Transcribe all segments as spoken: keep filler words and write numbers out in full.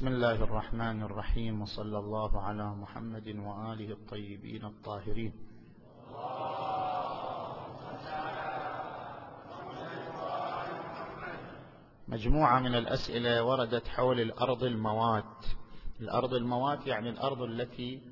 بسم الله الرحمن الرحيم، وصلى الله على محمد وآله الطيبين الطاهرين. مجموعة من الأسئلة وردت حول الأرض الموات. الأرض الموات يعني الأرض التي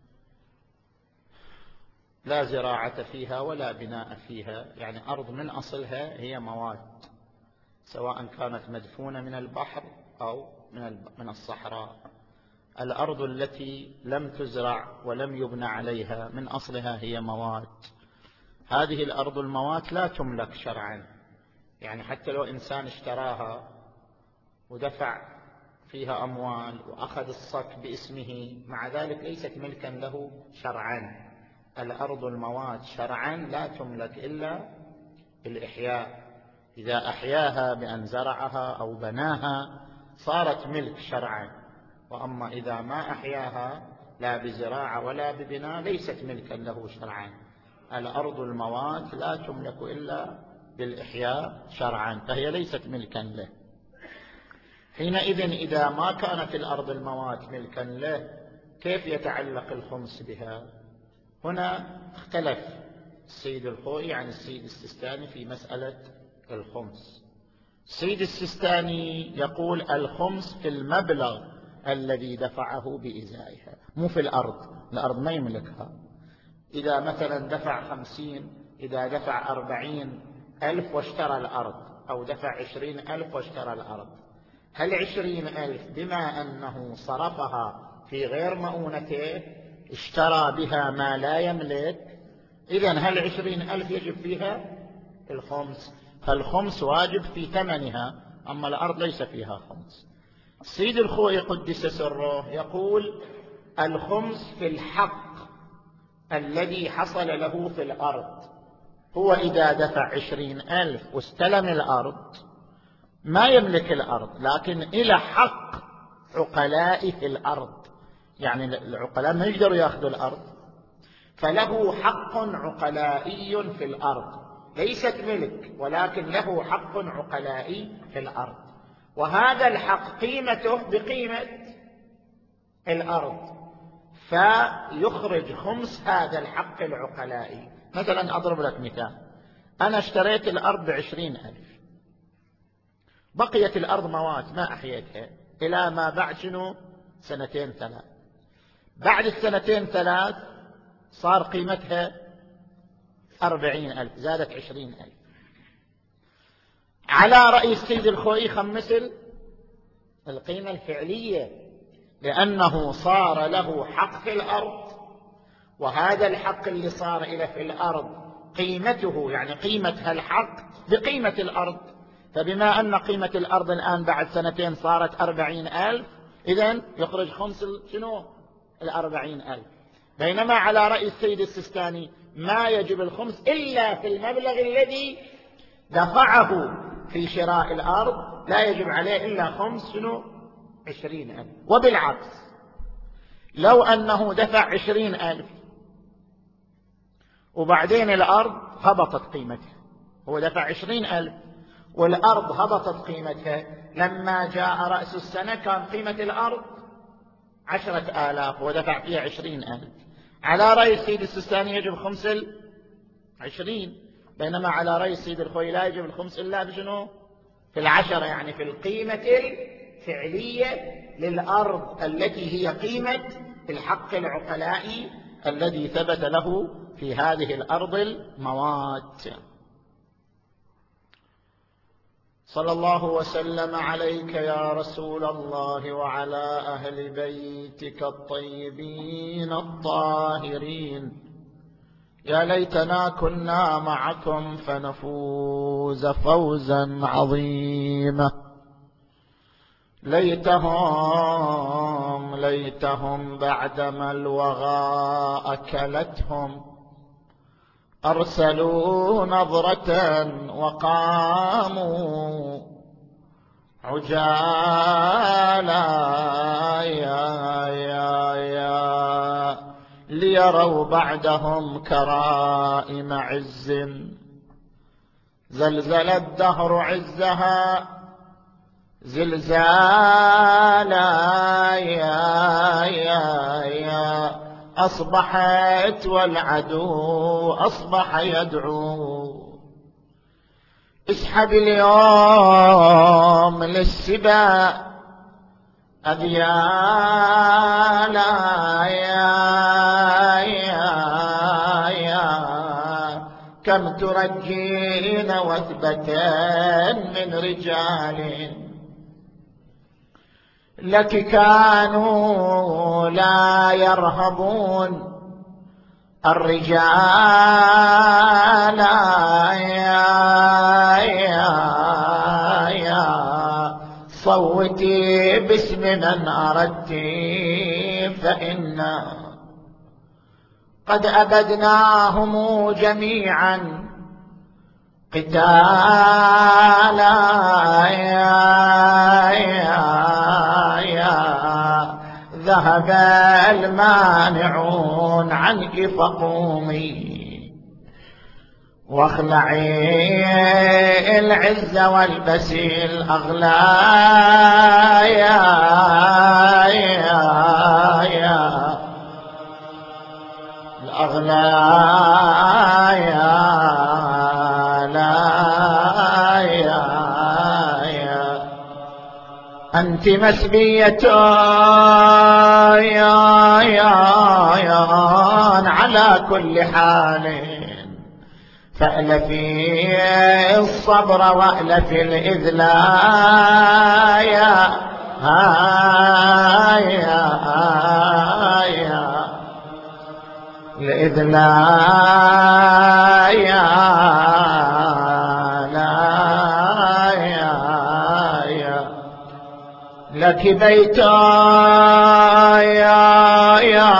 لا زراعة فيها ولا بناء فيها، يعني أرض من أصلها هي موات، سواء كانت مدفونة من البحر أو من من الصحراء. الأرض التي لم تزرع ولم يبنى عليها من أصلها هي موات. هذه الأرض الموات لا تملك شرعا، يعني حتى لو إنسان اشتراها ودفع فيها أموال وأخذ الصك باسمه، مع ذلك ليست ملكا له شرعا. الأرض الموات شرعا لا تملك إلا بالإحياء، إذا أحياها بأن زرعها أو بناها صارت ملك شرعا، وأما إذا ما أحياها لا بزراعة ولا ببناء ليست ملكا له شرعا. الأرض الموات لا تملك إلا بالإحياء شرعا، فهي ليست ملكا له. حينئذ إذا ما كانت الأرض الموات ملكا له، كيف يتعلق الخمس بها؟ هنا اختلف السيد الخوئي عن السيد السيستاني في مسألة الخمس. السيد السيستاني يقول الخمس في المبلغ الذي دفعه بإزائها، مو في الأرض. الأرض ما يملكها. إذا مثلا دفع خمسين، إذا دفع أربعين ألف واشترى الأرض، أو دفع عشرين ألف واشترى الأرض، هل عشرين ألف بما أنه صرفها في غير مؤونته اشترى بها ما لا يملك؟ إذن هل عشرين ألف يجب فيها الخمس؟ فالخمس واجب في ثمنها، أما الأرض ليس فيها خمس. السيد الخوئي قدس سره يقول الخمس في الحق الذي حصل له في الأرض. هو إذا دفع عشرين ألف واستلم الأرض ما يملك الأرض، لكن إلى حق عقلاء في الأرض، يعني العقلاء ما يقدروا يأخذوا الأرض، فله حق عقلائي في الأرض، ليست ملك ولكن له حق عقلائي في الأرض، وهذا الحق قيمته بقيمة الأرض، فيخرج خمس هذا الحق العقلائي. مثلا أضرب لك مثال، أنا اشتريت الأرض بعشرين ألف، بقيت الأرض موات ما أحييتها إلى ما بعد شنو سنتين ثلاث. بعد السنتين ثلاث صار قيمتها أربعين ألف، زادت عشرين ألف. على رأي السيد الخوئي خمس القيمة الفعلية، لأنه صار له حق في الأرض، وهذا الحق اللي صار إلى في الأرض قيمته، يعني قيمة الحق بقيمة الأرض، فبما أن قيمة الأرض الآن بعد سنتين صارت أربعين ألف، إذن يخرج خمس شنو الأربعين ألف. بينما على رأي السيد السيستاني ما يجب الخمس إلا في المبلغ الذي دفعه في شراء الأرض، لا يجب عليه إلا خمس شنو عشرين ألف. وبالعكس لو أنه دفع عشرين ألف وبعدين الأرض هبطت قيمتها، هو دفع عشرين ألف والأرض هبطت قيمتها، لما جاء رأس السنة كان قيمة الأرض عشرة آلاف ودفع فيها عشرين ألف. على رأي السيد السيستاني يجب خمس العشرين، بينما على رأي السيد الخوئي لا يجب الخمس إلا بشنو في العشرة، يعني في القيمة الفعلية للأرض التي هي قيمة الحق العقلائي الذي ثبت له في هذه الأرض الموات. صلى الله وسلم عليك يا رسول الله وعلى أهل بيتك الطيبين الطاهرين. يا ليتنا كنا معكم فنفوز فوزا عظيما. ليتهم ليتهم بعدما الوغى أكلتهم أرسلوا نظرة وقاموا عجالا يا يا يا ليروا بعدهم كرائم عز. زلزل الدهر عزها زلزالا يا يا يا أصبحت والعدو أصبح يدعو. اسحب اليوم للسبا أذيالا يا يا يا كم ترجين وثبة من رجال لك كانوا لا يرهبون الرجال يا يا يا صوتي باسم من أردت فإنا قد أبدناهم جميعا قتالا يا يا يا ذهب المانعون عنك فقومي واخلعي العز والبسي الأغلى يا يا يا الأغلى يا لا يا يا أنت مسبية يا يا يا على كل حال فألفي الصبر وألفي الإذلاء يا يا يا الإذلاء يا لا يا يا لك بيت يا يا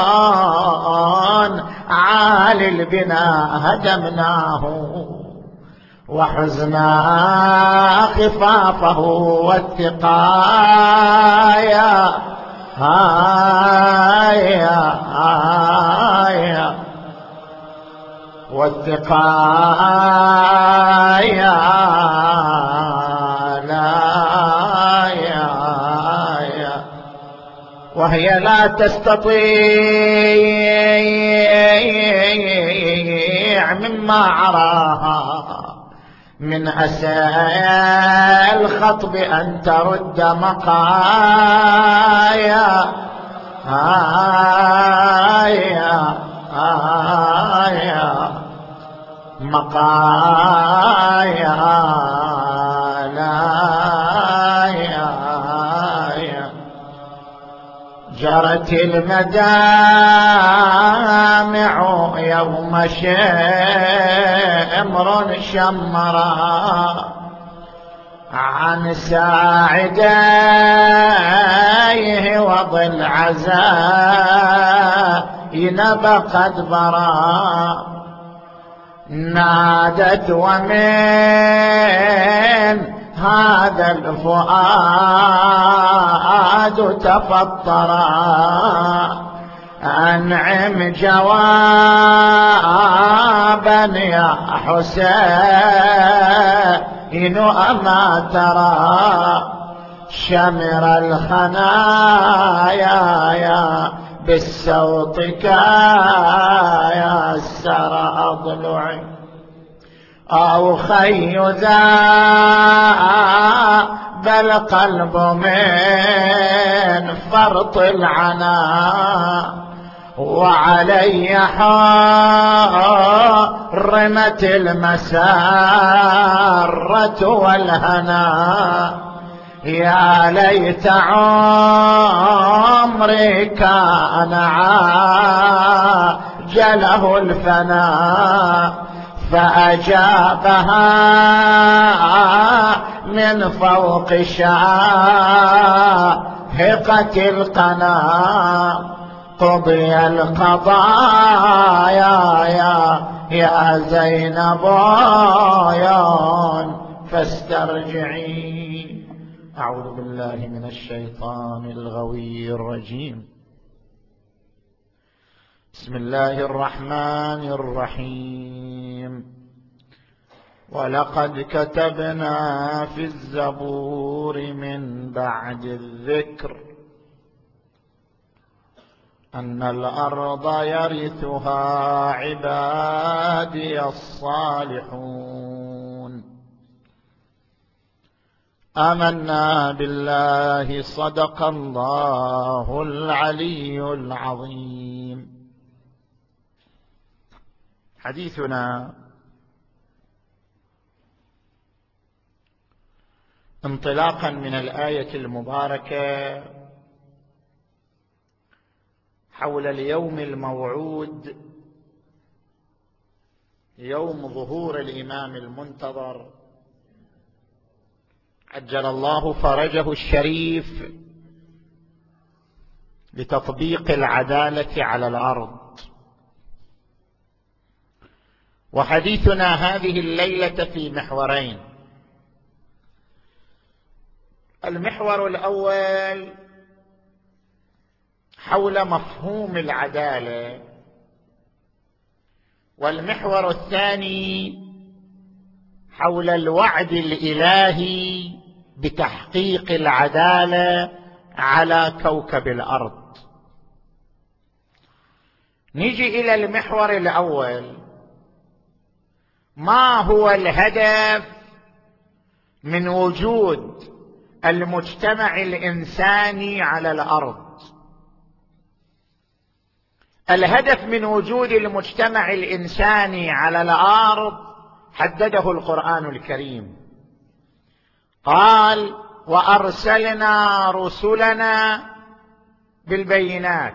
عالي البناء هدمناه وحزنا خفافه والثقايا هايا هايا والثقايا لا يا يا وهي لا تستطيع مما عراها من أسى الخطب أن ترد مقايا آيا آيا مقايا لا يا يا جرت المدامع يوم شمر شمرا عن ساعديه وظل عزاين بقد برا نادت ومن هذا الفؤاد تفطرا أنعم جوابا يا حسين أما ترى شمر الخنايا يا بالسوط كايا السرى أضلعي أو خي ذا بل قلب من فرط العنا وعلي حرمت المسارة والهنا يا ليت عمري كان عاجله الفنا فأجابها من فوق شاهقة القنا قضي القضاء يا يا يا زينب يا فاسترجعي. أعوذ بالله من الشيطان الغوي الرجيم. بسم الله الرحمن الرحيم. ولقد كتبنا في الزبور من بعد الذكر أن الأرض يرثها عبادي الصالحون آمنا بالله صدق الله العلي العظيم. حديثنا انطلاقا من الآية المباركة حول اليوم الموعود، يوم ظهور الإمام المنتظر عجل الله فرجه الشريف لتطبيق العدالة على الأرض. وحديثنا هذه الليلة في محورين. المحور الأول حول مفهوم العدالة، والمحور الثاني حول الوعد الإلهي بتحقيق العدالة على كوكب الأرض. نيجي إلى المحور الأول. ما هو الهدف من وجود المجتمع الإنساني على الأرض؟ الهدف من وجود المجتمع الإنساني على الأرض حدده القرآن الكريم. قال: وأرسلنا رسلنا بالبينات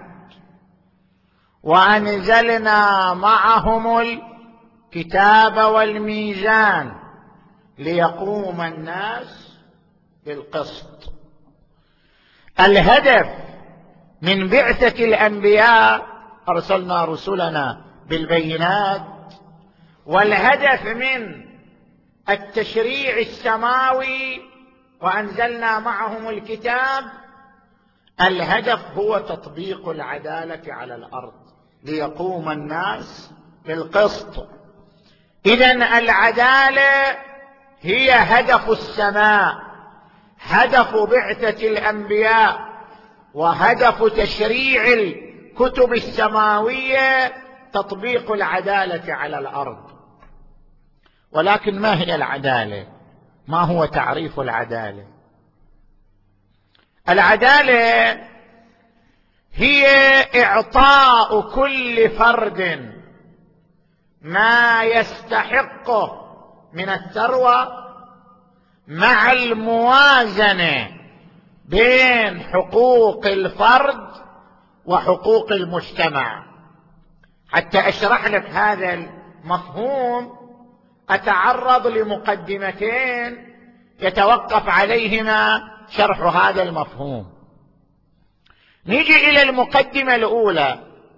وأنزلنا معهم الكتاب والميزان ليقوم الناس بالقسط. الهدف من بعثة الأنبياء أرسلنا رسلنا بالبينات، والهدف من التشريع السماوي وأنزلنا معهم الكتاب، الهدف هو تطبيق العدالة على الأرض ليقوم الناس بالقسط. إذن العدالة هي هدف السماء، هدف بعثة الأنبياء، وهدف تشريع الكتب السماوية تطبيق العدالة على الأرض. ولكن ما هي العدالة؟ ما هو تعريف العدالة؟ العدالة هي إعطاء كل فرد ما يستحقه من الثروة مع الموازنة بين حقوق الفرد وحقوق المجتمع. حتى أشرح لك هذا المفهوم أتعرض لمقدمتين يتوقف عليهما شرح هذا المفهوم. نيجي إلى المقدمة الأولى.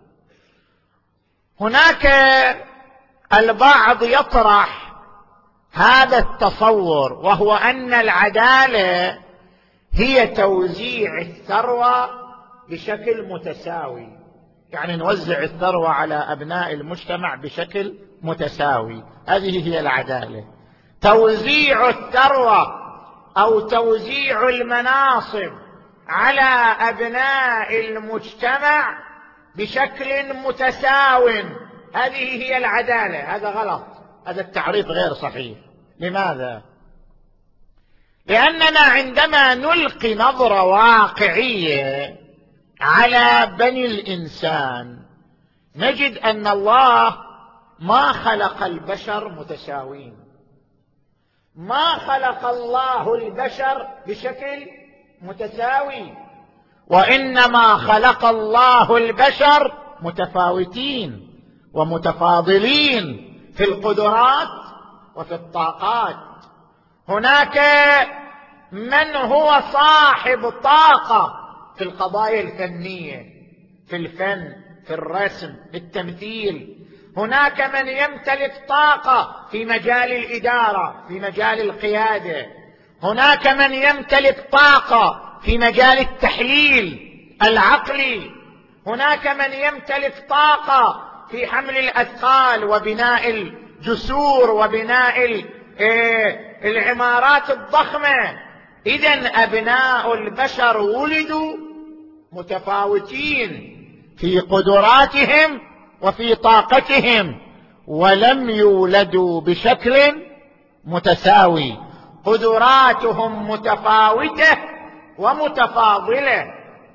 هناك البعض يطرح هذا التصور، وهو أن العدالة هي توزيع الثروة بشكل متساوي، يعني نوزع الثروة على أبناء المجتمع بشكل متساوي. هذه هي العدالة، توزيع الثروة أو توزيع المناصب على أبناء المجتمع بشكل متساو. هذه هي العدالة. هذا غلط، هذا التعريف غير صحيح. لماذا؟ لأننا عندما نلقي نظرة واقعية على بني الإنسان نجد أن الله ما خلق البشر متساوين، ما خلق الله البشر بشكل متساوي، وإنما خلق الله البشر متفاوتين ومتفاضلين في القدرات وفي الطاقات. هناك من هو صاحب طاقة في القضايا الفنية، في الفن، في الرسم، في التمثيل. هناك من يمتلك طاقة في مجال الإدارة، في مجال القيادة. هناك من يمتلك طاقة في مجال التحليل العقلي. هناك من يمتلك طاقة في حمل الأثقال وبناء الجسور وبناء العمارات الضخمة. إذن أبناء البشر ولدوا متفاوتين في قدراتهم وفي طاقتهم، ولم يولدوا بشكل متساوي، قدراتهم متفاوتة ومتفاضلة.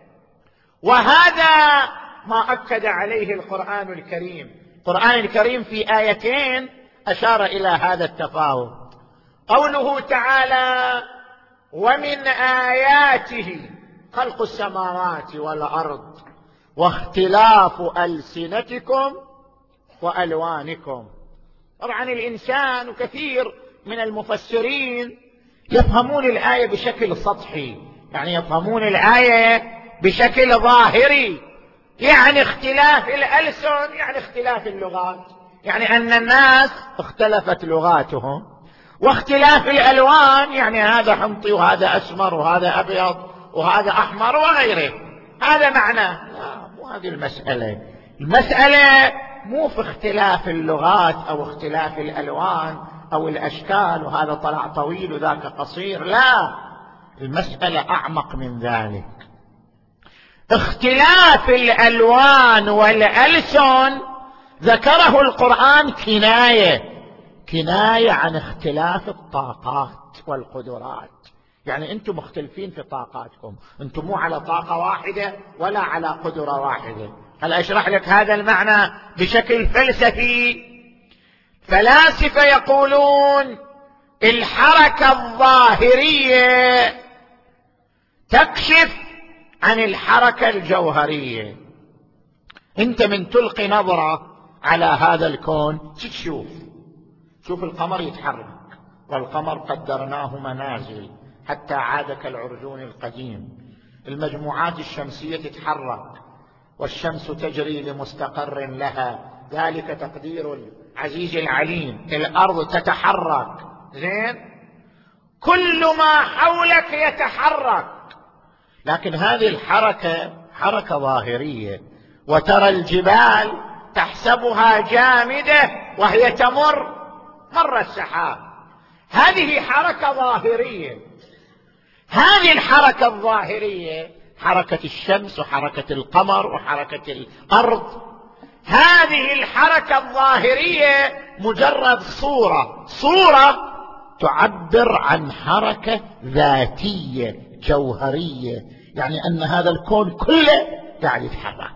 وهذا ما أكد عليه القرآن الكريم. القرآن الكريم في آيتين أشار إلى هذا التفاوت. قوله تعالى: ومن آياته خلق السماوات والأرض واختلاف ألسنتكم وألوانكم. طبعا الإنسان وكثير من المفسرين يفهمون الآية بشكل سطحي، يعني يفهمون الآية بشكل ظاهري، يعني اختلاف الألسن يعني اختلاف اللغات، يعني أن الناس اختلفت لغاتهم، واختلاف الألوان يعني هذا حمطي وهذا أسمر وهذا أبيض وهذا أحمر وغيره. هذا معناه. لا، مو هذه المسألة. المسألة مو في اختلاف اللغات أو اختلاف الألوان أو الأشكال، وهذا طلع طويل وذاك قصير. لا، المسألة أعمق من ذلك. اختلاف الألوان والألسن ذكره القرآن كناية كناية عن اختلاف الطاقات والقدرات. يعني أنتم مختلفين في طاقاتكم، أنتم مو على طاقة واحدة ولا على قدرة واحدة. هل أشرح لك هذا المعنى بشكل فلسفي؟ فلاسفة يقولون الحركة الظاهرية تكشف عن الحركة الجوهرية. أنت من تلقي نظرة على هذا الكون تشوف شوف القمر يتحرك، والقمر قدرناه منازل حتى عاد كالعرجون القديم. المجموعات الشمسية تتحرك، والشمس تجري لمستقر لها، ذلك تقدير العزيز العليم. الأرض تتحرك، زين، كل ما حولك يتحرك، لكن هذه الحركة حركة ظاهرية. وترى الجبال تحسبها جامدة وهي تمر مر السحاب، هذه حركة ظاهرية. هذه الحركة الظاهرية حركة الشمس وحركة القمر وحركة الأرض، هذه الحركة الظاهرية مجرد صورة صورة تعبر عن حركة ذاتية جوهرية، يعني أن هذا الكون كله قاعد يتحرك.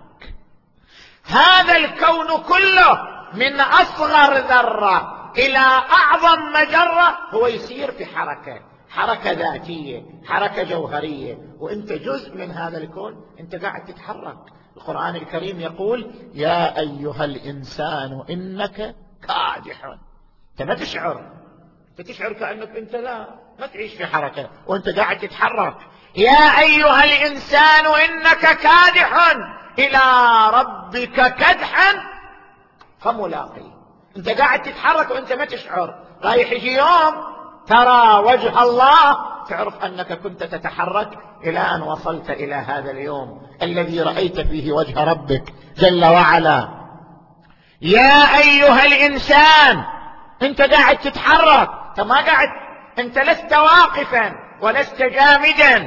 هذا الكون كله من أصغر ذرة إلى أعظم مجرة هو يسير في حركة حركة ذاتية، حركة جوهرية، وأنت جزء من هذا الكون، أنت قاعد تتحرك. القرآن الكريم يقول: يا أيها الإنسان إنك كادح. أنت ما تشعر، أنت تشعر كأنك أنت لا ما تعيش في حركة وأنت قاعد تتحرك. يا أيها الإنسان إنك كادح إلى ربك كدحا فملاقيه. أنت قاعد تتحرك وأنت ما تشعر. رايح يجي يوم ترى وجه الله، تعرف أنك كنت تتحرك إلى أن وصلت إلى هذا اليوم الذي رأيت فيه وجه ربك جل وعلا. يا أيها الإنسان، أنت قاعد تتحرك، أنت ما قاعد، أنت لست واقفا ولست جامدا.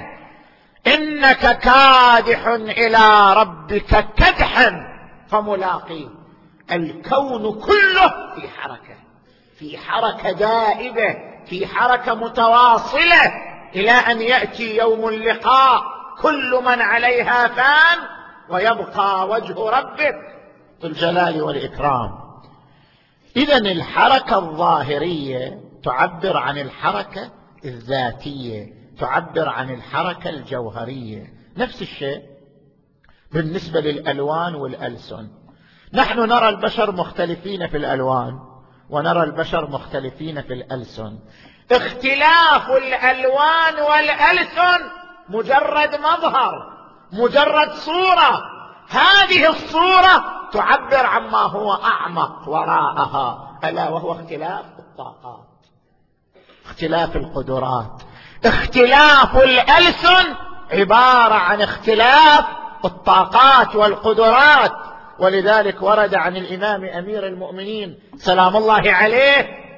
إنك كادح إلى ربك كدحا فملاقيه. الكون كله في حركة، في حركة دائبة، في حركة متواصلة إلى أن يأتي يوم اللقاء. كل من عليها فان ويبقى وجه ربك ذو الجلال والإكرام. إذن الحركة الظاهرية تعبر عن الحركة الذاتية، تعبر عن الحركة الجوهرية. نفس الشيء بالنسبة للألوان والألسن. نحن نرى البشر مختلفين في الألوان ونرى البشر مختلفين في الألسن. اختلاف الألوان والألسن مجرد مظهر، مجرد صورة. هذه الصورة تعبر عما هو أعمق وراءها، ألا وهو اختلاف الطاقات، اختلاف القدرات. اختلاف الألسن عبارة عن اختلاف الطاقات والقدرات. ولذلك ورد عن الإمام أمير المؤمنين سلام الله عليه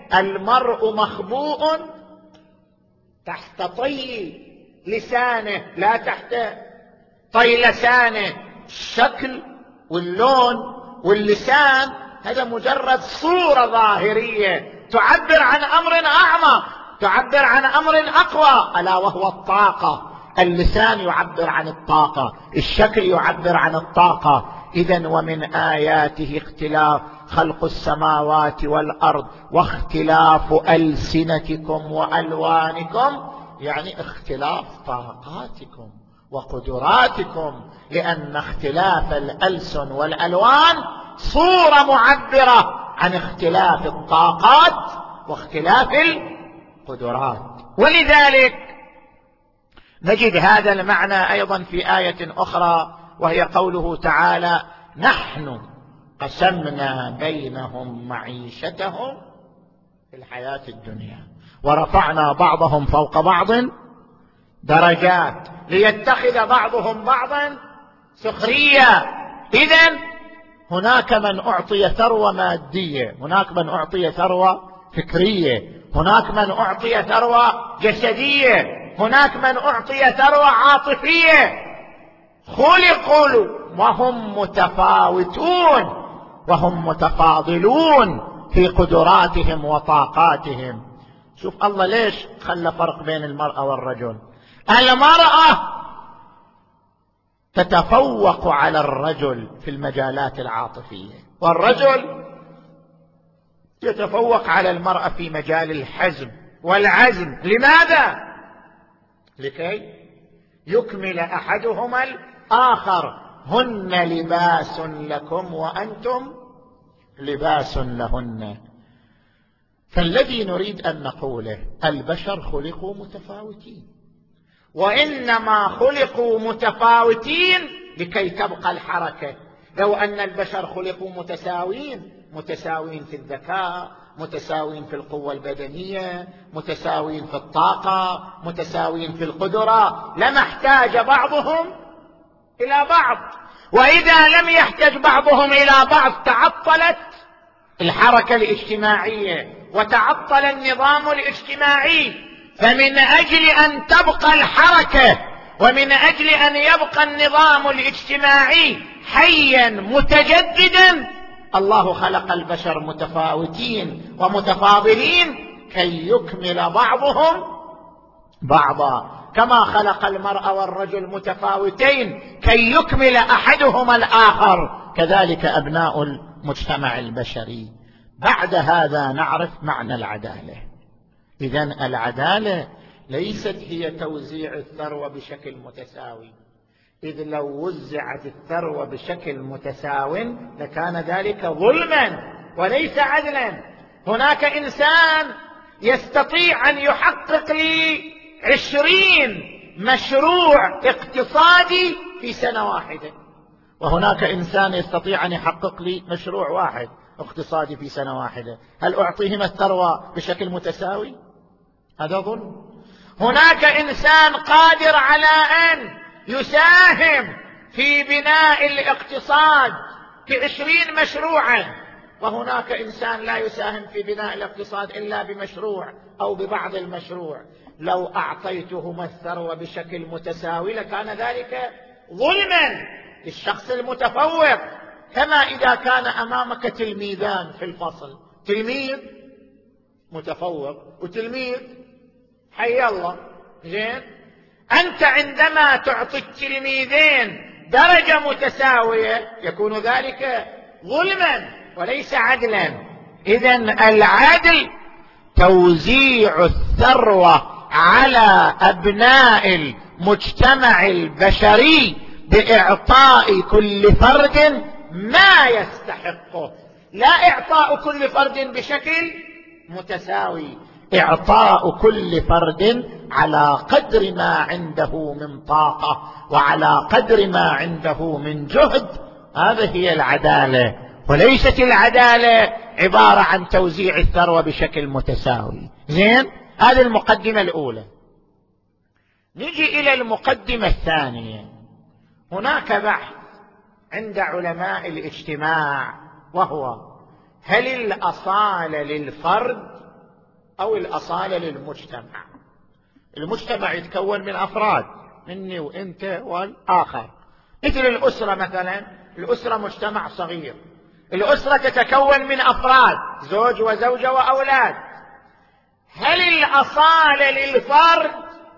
المرء مخبوء تحت طي لسانه، لا تحت طي لسانه. الشكل واللون واللسان هذا مجرد صورة ظاهرية تعبر عن أمر أعمق، تعبر عن أمر أقوى، ألا وهو الطاقة. اللسان يعبر عن الطاقة، الشكل يعبر عن الطاقة. إذن ومن آياته اختلاف خلق السماوات والأرض واختلاف ألسنتكم وألوانكم، يعني اختلاف طاقاتكم وقدراتكم، لأن اختلاف الألسن والألوان صورة معبرة عن اختلاف الطاقات واختلاف القدرات. ولذلك نجد هذا المعنى أيضا في آية أخرى، وهي قوله تعالى: نحن قسمنا بينهم معيشتهم في الحياة الدنيا ورفعنا بعضهم فوق بعض درجات ليتخذ بعضهم بعضا سخريا. إذن هناك من أعطي ثروة مادية، هناك من أعطي ثروة فكرية، هناك من أعطي ثروة جسدية، هناك من أعطي ثروة عاطفية. خلقوا وهم متفاوتون وهم متفاضلون في قدراتهم وطاقاتهم. شوف الله ليش خلى فرق بين المرأة والرجل. المرأة تتفوق على الرجل في المجالات العاطفية، والرجل يتفوق على المرأة في مجال الحزم والعزم. لماذا؟ لكي يكمل أحدهما الآخر. هن لباس لكم وأنتم لباس لهن. فالذي نريد أن نقوله البشر خلقوا متفاوتين، وإنما خلقوا متفاوتين لكي تبقى الحركة. لو أن البشر خلقوا متساوين، متساوين في الذكاء، متساوين في القوة البدنية، متساوين في الطاقة، متساوين في القدرة، لما احتاج بعضهم إلى بعض. وإذا لم يحتاج بعضهم إلى بعض تعطلت الحركة الاجتماعية وتعطل النظام الاجتماعي. فمن أجل أن تبقى الحركة ومن أجل أن يبقى النظام الاجتماعي حيا متجددا، الله خلق البشر متفاوتين ومتفاضلين كي يكمل بعضهم بعضا، كما خلق المرأة والرجل متفاوتين كي يكمل أحدهما الآخر، كذلك أبناء المجتمع البشري. بعد هذا نعرف معنى العدالة. إذن العدالة ليست هي توزيع الثروة بشكل متساوي، إذ لو وزعت الثروة بشكل متساو لكان ذلك ظلما وليس عدلا. هناك إنسان يستطيع أن يحقق لي عشرين مشروع اقتصادي في سنة واحدة، وهناك إنسان يستطيع أن يحقق لي مشروع واحد اقتصادي في سنة واحدة. هل أعطيهما الثروة بشكل متساوي؟ هذا ظلم. هناك إنسان قادر على أن يساهم في بناء الاقتصاد في عشرين مشروعا، وهناك إنسان لا يساهم في بناء الاقتصاد إلا بمشروع أو ببعض المشروع. لو أعطيتهما الثروة بشكل متساوي لكان ذلك ظلما للشخص المتفوق. كما إذا كان أمامك تلميذان في الفصل، تلميذ متفوق وتلميذ حي الله زين، أنت عندما تعطي التلميذين درجة متساوية يكون ذلك ظلما وليس عدلا. إذن العدل توزيع الثروة على أبناء المجتمع البشري بإعطاء كل فرد ما يستحقه، لا إعطاء كل فرد بشكل متساوي، إعطاء كل فرد على قدر ما عنده من طاقة وعلى قدر ما عنده من جهد. هذه هي العدالة، وليست العدالة عبارة عن توزيع الثروة بشكل متساوي. زين، هذه المقدمة الأولى. نجي إلى المقدمة الثانية. هناك بحث عند علماء الاجتماع، وهو هل الأصالة للفرد أو الأصالة للمجتمع. المجتمع يتكون من أفراد، مني وإنت والآخر، مثل الأسرة مثلا. الأسرة مجتمع صغير، الأسرة تتكون من أفراد، زوج وزوجة وأولاد. هل الأصالة للفرد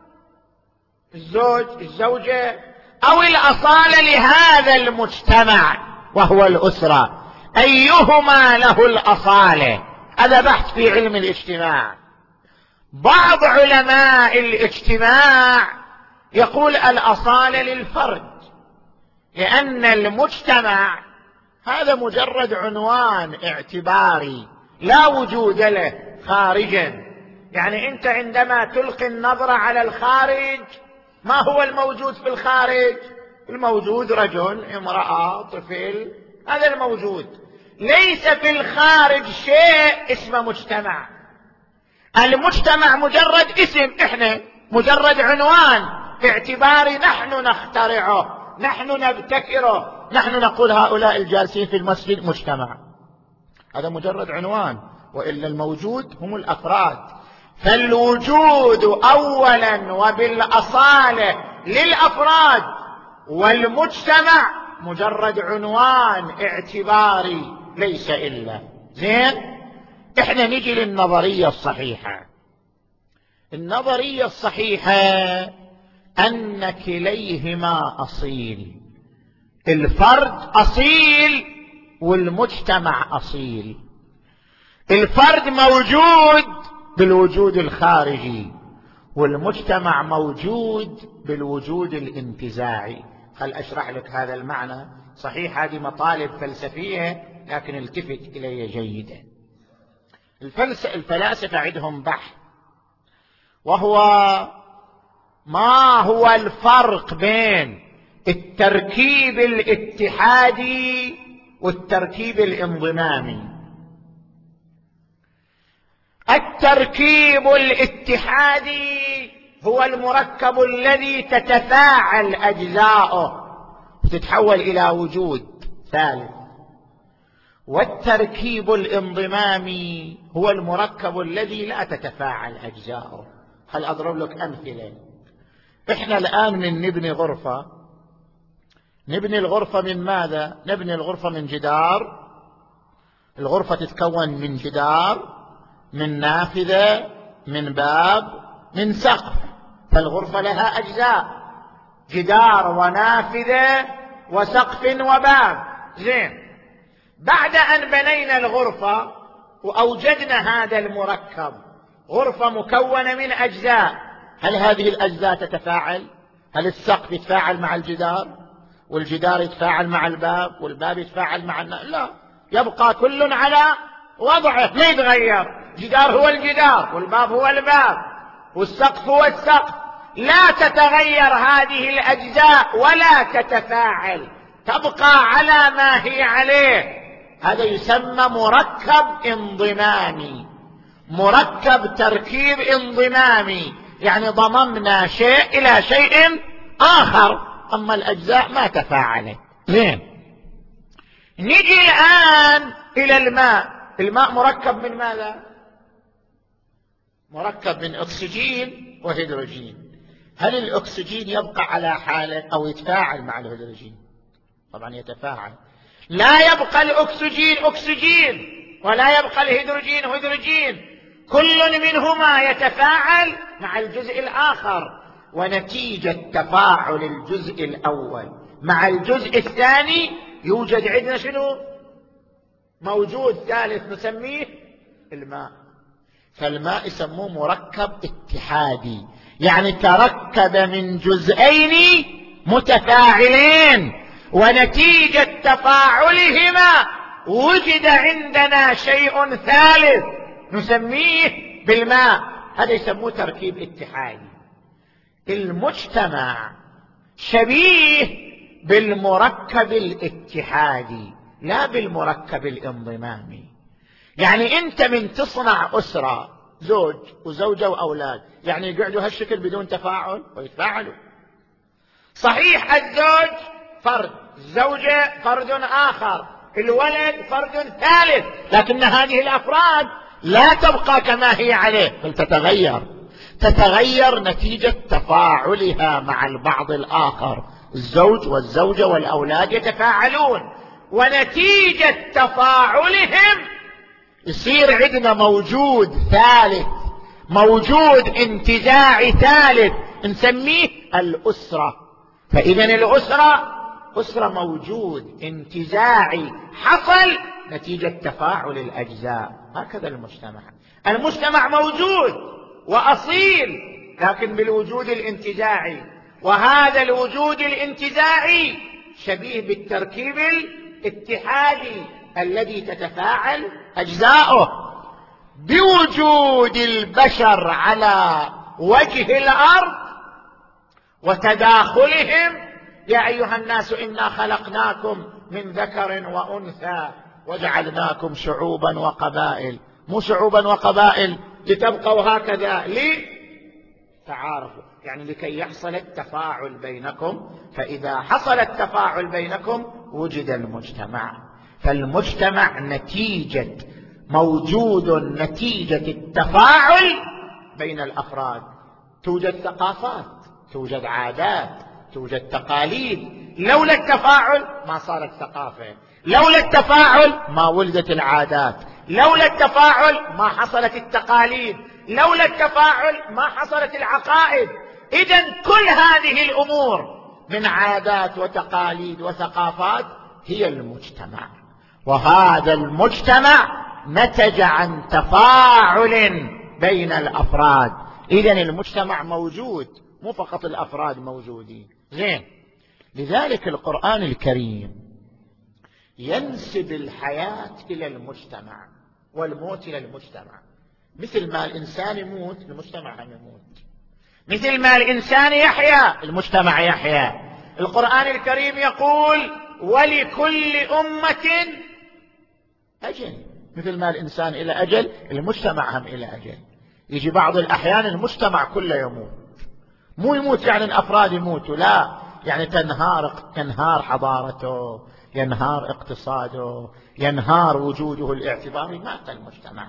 الزوج الزوجة، أو الأصالة لهذا المجتمع وهو الأسرة؟ أيهما له الأصالة؟ هذا بحث في علم الاجتماع. بعض علماء الاجتماع يقول الأصالة للفرد، لأن المجتمع هذا مجرد عنوان اعتباري لا وجود له خارجا. يعني أنت عندما تلقي النظرة على الخارج، ما هو الموجود في الخارج؟ الموجود رجل، امرأة، طفل، هذا الموجود. ليس في الخارج شيء اسمه مجتمع. المجتمع مجرد اسم، احنا مجرد عنوان اعتباري نحن نخترعه، نحن نبتكره، نحن نقول هؤلاء الجالسين في المسجد مجتمع. هذا مجرد عنوان، وإلا الموجود هم الأفراد. فالوجود أولا وبالأصالة للأفراد، والمجتمع مجرد عنوان اعتباري ليس إلا. زين، احنا نجي للنظرية الصحيحة. النظرية الصحيحة أن كليهما أصيل، الفرد أصيل والمجتمع أصيل. الفرد موجود بالوجود الخارجي، والمجتمع موجود بالوجود الانتزاعي. خل أشرح لك هذا المعنى. صحيح هذه مطالب فلسفية، لكن التفت إلي جيدا. الفلاسفة عندهم بحث، وهو ما هو الفرق بين التركيب الاتحادي والتركيب الانضمامي. التركيب الاتحادي هو المركب الذي تتفاعل أجزاؤه وتتحول إلى وجود ثالث، والتركيب الانضمامي هو المركب الذي لا تتفاعل أجزاؤه. هل أضرب لك أمثلة؟ إحنا الآن من نبني غرفة، نبني الغرفة من ماذا؟ نبني الغرفة من جدار، الغرفة تتكون من جدار، من نافذة، من باب، من سقف. فالغرفة لها أجزاء، جدار ونافذة وسقف وباب. زين، بعد أن بنينا الغرفة وأوجدنا هذا المركب، غرفة مكونة من أجزاء، هل هذه الأجزاء تتفاعل؟ هل السقف يتفاعل مع الجدار، والجدار يتفاعل مع الباب، والباب يتفاعل مع النافذة؟ لا، يبقى كل على وضعه، ما يتغير. جدار هو الجدار، والباب هو الباب، والسقف هو السقف. لا تتغير هذه الأجزاء ولا تتفاعل، تبقى على ما هي عليه. هذا يسمى مركب انضمامي، مركب تركيب انضمامي، يعني ضممنا شيء إلى شيء آخر، أما الأجزاء ما تفاعلت. زين، نجي الآن إلى الماء. الماء مركب من ماذا؟ مركب من أكسجين وهيدروجين. هل الأكسجين يبقى على حاله أو يتفاعل مع الهيدروجين؟ طبعا يتفاعل. لا يبقى الأكسجين أكسجين، ولا يبقى الهيدروجين هيدروجين، كل منهما يتفاعل مع الجزء الآخر. ونتيجة تفاعل الجزء الأول مع الجزء الثاني يوجد عندنا شنو؟ موجود ثالث نسميه الماء. فالماء يسموه مركب اتحادي، يعني تركب من جزئين متفاعلين، ونتيجة تفاعلهما وجد عندنا شيء ثالث نسميه بالماء. هذا يسموه تركيب اتحادي. المجتمع شبيه بالمركب الاتحادي لا بالمركب الانضمامي. يعني انت من تصنع أسرة، زوج وزوجة وأولاد، يعني يقعدوا هالشكل بدون تفاعل ويتفاعلوا. صحيح الزوج فرد، الزوجة فرد آخر، الولد فرد ثالث، لكن هذه الأفراد لا تبقى كما هي عليه بل تتغير، تتغير نتيجة تفاعلها مع البعض الآخر. الزوج والزوجة والأولاد يتفاعلون، ونتيجة تفاعلهم يصير عندنا موجود ثالث، موجود انتزاعي ثالث نسميه الأسرة. فإذا الأسرة أسرة موجود انتزاعي حصل نتيجة تفاعل الأجزاء. هكذا المجتمع، المجتمع موجود وأصيل لكن بالوجود الانتزاعي، وهذا الوجود الانتزاعي شبيه بالتركيب الاتحادي الذي تتفاعل أجزاؤه. بوجود البشر على وجه الأرض وتداخلهم، يا أيها الناس إنا خلقناكم من ذكر وأنثى وجعلناكم شعوبا وقبائل، مو شعوبا وقبائل لتبقوا هكذا، لتعارفوا، يعني لكي يحصل التفاعل بينكم. فإذا حصل التفاعل بينكم وجد المجتمع. فالمجتمع نتيجة موجود نتيجة التفاعل بين الأفراد. توجد ثقافات، توجد عادات، توجد تقاليد. لولا التفاعل ما صارت ثقافة، لولا التفاعل ما ولدت العادات، لولا التفاعل ما حصلت التقاليد، لولا التفاعل ما حصلت العقائد. إذن كل هذه الأمور من عادات وتقاليد وثقافات هي المجتمع، وهذا المجتمع نتج عن تفاعل بين الأفراد. إذن المجتمع موجود، مو فقط الأفراد موجودين. زين، لذلك القرآن الكريم ينسب الحياة إلى المجتمع والموت إلى المجتمع. مثل ما الإنسان يموت المجتمع هم يموت، مثل ما الإنسان يحيا المجتمع يحيا. القرآن الكريم يقول ولكل أمة أجل، مثل ما الإنسان إلى أجل المجتمع هم إلى أجل. يجي بعض الأحيان المجتمع كله يموت، مو يموت يعني الأفراد يموتوا، لا، يعني تنهار تنهار حضارته، ينهار اقتصاده، ينهار وجوده الاعتباري. مات المجتمع.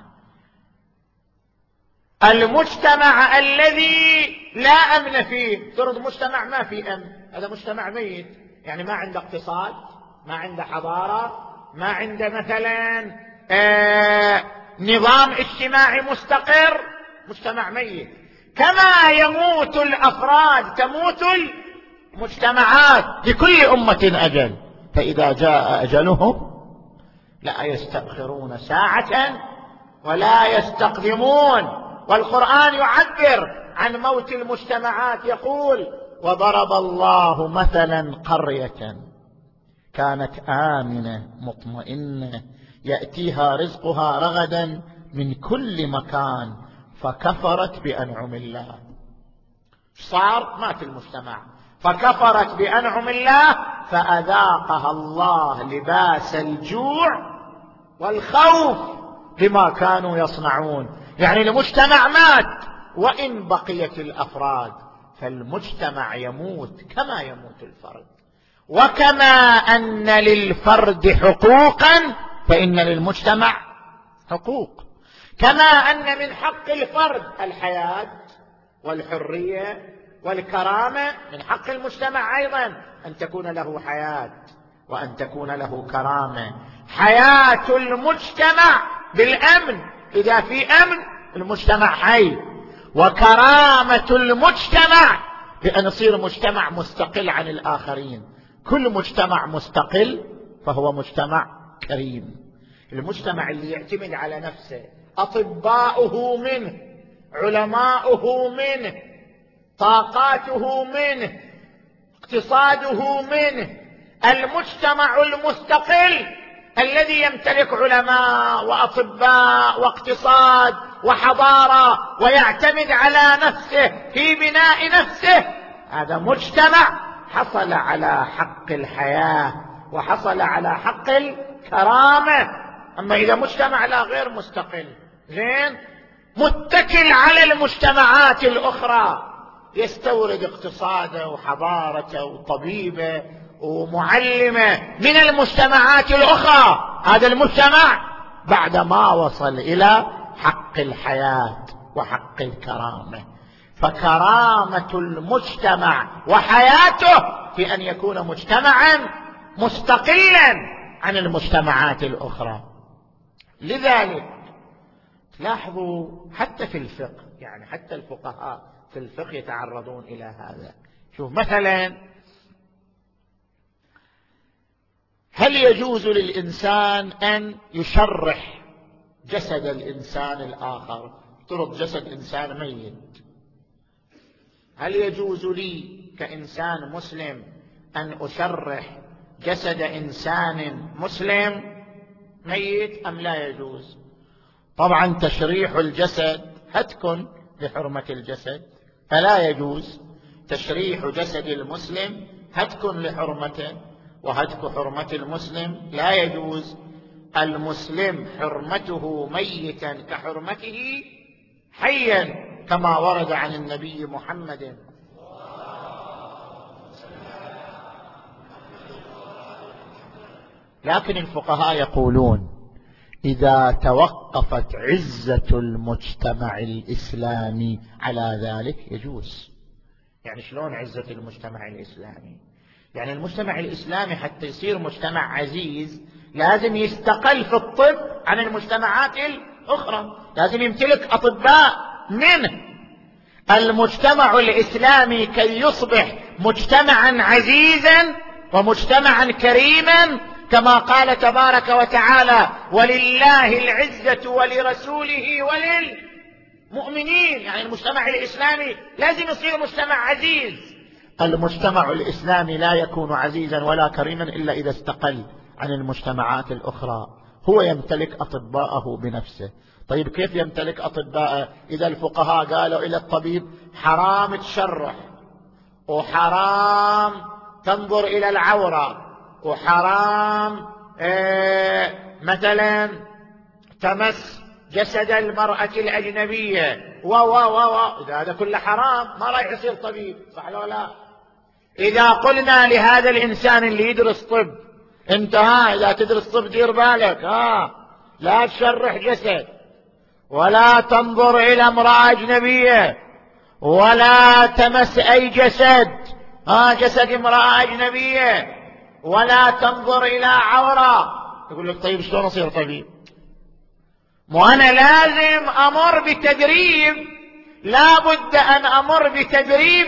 المجتمع الذي لا أمن فيه، ترد مجتمع ما فيه أمن، هذا مجتمع ميت، يعني ما عنده اقتصاد، ما عنده حضارة، ما عنده مثلا آه نظام اجتماعي مستقر، مجتمع ميت. كما يموت الأفراد تموت المجتمعات، لكل أمة أجل، فإذا جاء أجلهم لا يستأخرون ساعة ولا يستقدمون. والقرآن يعبر عن موت المجتمعات، يقول وضرب الله مثلا قرية كانت آمنة مطمئنة يأتيها رزقها رغدا من كل مكان فكفرت بأنعم الله. صار مات المجتمع، فكفرت بأنعم الله فأذاقها الله لباس الجوع والخوف بما كانوا يصنعون. يعني المجتمع مات وإن بقيت الأفراد، فالمجتمع يموت كما يموت الفرد. وكما أن للفرد حقوقا فإن للمجتمع حقوق. كما أن من حق الفرد الحياة والحرية والكرامة، من حق المجتمع أيضا أن تكون له حياة وأن تكون له كرامة. حياة المجتمع بالأمن، إذا في أمن المجتمع حي، وكرامة المجتمع بأن يصير مجتمع مستقل عن الآخرين. كل مجتمع مستقل فهو مجتمع كريم. المجتمع اللي يعتمد على نفسه، أطباؤه منه، علماؤه منه، طاقاته منه، اقتصاده منه. المجتمع المستقل الذي يمتلك علماء وأطباء واقتصاد وحضارة ويعتمد على نفسه في بناء نفسه، هذا مجتمع حصل على حق الحياة وحصل على حق الكرامة. أما إذا مجتمع لا غير مستقل، زين، متكل على المجتمعات الأخرى، يستورد اقتصاده وحضارته وطبيبه ومعلمه من المجتمعات الأخرى، هذا المجتمع بعد ما وصل إلى حق الحياة وحق الكرامة. فكرامة المجتمع وحياته في أن يكون مجتمعا مستقلا عن المجتمعات الأخرى. لذلك لاحظوا حتى في الفقه، يعني حتى الفقهاء في الفقه يتعرضون إلى هذا. شوف مثلا، هل يجوز للإنسان أن يشرح جسد الإنسان الآخر؟ افترض جسد إنسان ميت، هل يجوز لي كإنسان مسلم أن أشرح جسد إنسان مسلم ميت أم لا يجوز؟ طبعا تشريح الجسد هتك لحرمة الجسد، فلا يجوز. تشريح جسد المسلم هتك لحرمته، وهتك حرمة المسلم لا يجوز. المسلم حرمته ميتا كحرمته حيا، كما ورد عن النبي محمد. لكن الفقهاء يقولون إذا توقفت عزة المجتمع الإسلامي على ذلك يجوز. يعني شلون عزة المجتمع الإسلامي؟ يعني المجتمع الإسلامي حتى يصير مجتمع عزيز لازم يستقل في الطب عن المجتمعات الأخرى، لازم يمتلك أطباء منه. المجتمع الإسلامي كي يصبح مجتمعا عزيزا ومجتمعا كريما، كما قال تبارك وتعالى: ولله العزة ولرسوله وللمؤمنين. يعني المجتمع الإسلامي لازم يصير مجتمع عزيز. المجتمع الإسلامي لا يكون عزيزا ولا كريما إلا إذا استقل عن المجتمعات الأخرى. هو يمتلك أطباءه بنفسه. طيب كيف يمتلك أطباءه إذا الفقهاء قالوا إلى الطبيب حرام تشرح، وحرام تنظر إلى العورة، وحرام آه مثلا تمس جسد المرأة الأجنبية و و و إذا هذا كله حرام ما راح يصير طبيب، صح ولا لا؟ إذا قلنا لهذا الإنسان اللي يدرس طب: انت ها إذا تدرس طب دير بالك، ها لا تشرح جسد، ولا تنظر إلى امرأة أجنبية، ولا تمس أي جسد، ها جسد امرأة أجنبية، ولا تنظر إلى عورة. يقول لك طيب شلون أصير طبيب؟ وأنا لازم أمر بتدريب، لا بد أن أمر بتدريب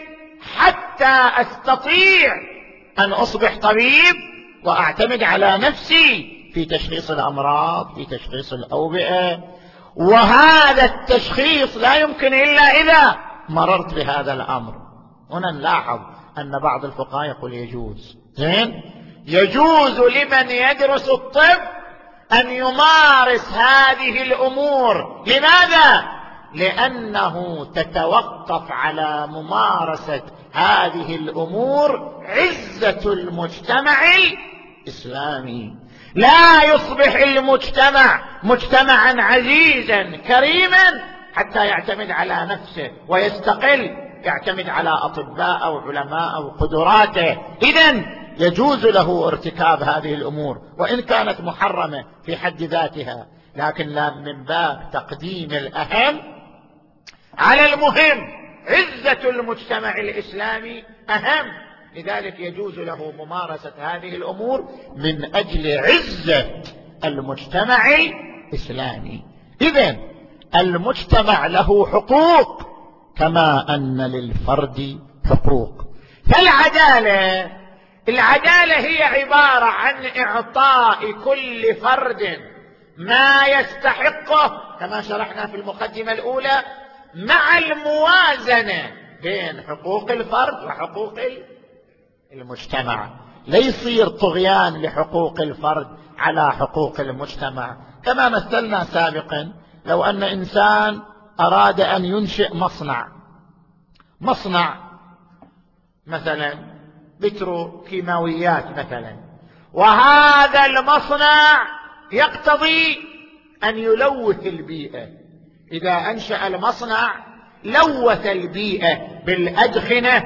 حتى أستطيع أن أصبح طبيب وأعتمد على نفسي في تشخيص الأمراض، في تشخيص الأوبئة. وهذا التشخيص لا يمكن إلا إذا مررت بهذا الأمر. هنا نلاحظ أن بعض الفقهاء يقول يجوز. زين، يجوز لمن يدرس الطب أن يمارس هذه الأمور. لماذا؟ لأنه تتوقف على ممارسة هذه الأمور عزة المجتمع الإسلامي. لا يصبح المجتمع مجتمعا عزيزا كريما حتى يعتمد على نفسه ويستقل، يعتمد على أطباء أو علماء أو قدراته. إذن يجوز له ارتكاب هذه الأمور وإن كانت محرمة في حد ذاتها، لكن لا من باب تقديم الأهم على المهم. عزة المجتمع الإسلامي أهم، لذلك يجوز له ممارسة هذه الأمور من أجل عزة المجتمع الإسلامي. إذن المجتمع له حقوق كما أن للفرد حقوق. فالعدالة، العدالة هي عبارة عن إعطاء كل فرد ما يستحقه كما شرحنا في المقدمة الأولى، مع الموازنة بين حقوق الفرد وحقوق المجتمع. لا يصير طغيان لحقوق الفرد على حقوق المجتمع. كما مثلنا سابقا، لو أن إنسان أراد أن ينشئ مصنع مصنع مثلا بتروكيماويات مثلا، وهذا المصنع يقتضي أن يلوث البيئة. إذا أنشأ المصنع لوث البيئة بالأدخنة